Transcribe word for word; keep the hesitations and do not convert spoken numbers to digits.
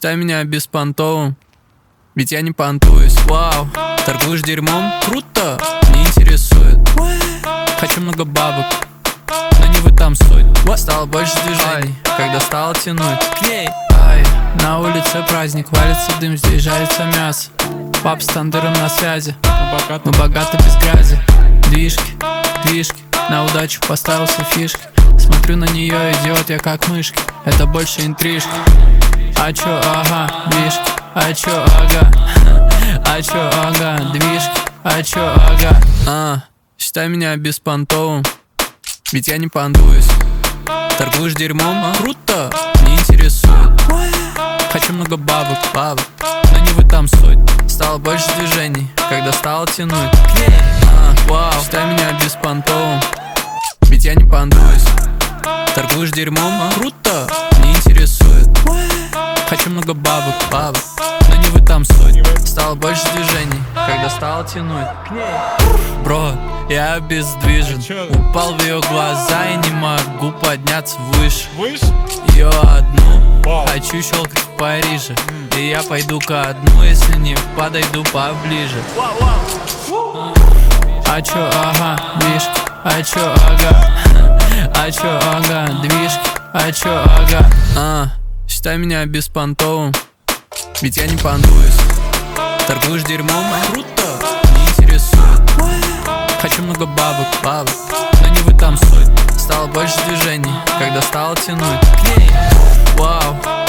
Считай меня беспонтовым, ведь я не понтуюсь. Вау, торгуешь дерьмом? Круто, не интересует. Хочу много бабок, но не в этом суть. Стало больше движений, когда стало тянуть к ней. Ай, на улице праздник, валится дым, здесь жарится мясо. Пап с тандыром на связи, мы богаты без грязи. Движки, движки, на удачу поставил все фишки. Смотрю на нее, идиот, я как мышки. Это больше интрижки. А чё, ага, движки, а чё, ага. А чё, ага, движки, а чё, ага. А, считай меня беспонтовым, ведь я не понтуюсь. Торгуешь дерьмом? Круто, не интересует. Хочу много бабок, бабок, но не в этом суть. Стало больше движений, когда стало тянуть к ней. А, вау, считай меня беспонтовым, ведь я не понтуюсь. Торгуешь дерьмом? Круто, не интересует. Хочу много бабок, бабок, но не в этом суть. Стало больше движений, когда стало тянуть к ней. Бро, я обездвижен, упал в ее глаза и не могу подняться выше. Ее одну хочу щелкать в Париже, и я пойду ко дну, если не подойду поближе. А чё, ага, движки, а чё, ага. А чё, ага, движки, а чё, ага. А, считай меня беспонтовым, ведь я не понтуюсь. Торгуешь дерьмом? Круто, не интересует. Хочу много бабок, бабок, но не в этом суть. Стало больше движений, когда стало тянуть к ней. Вау.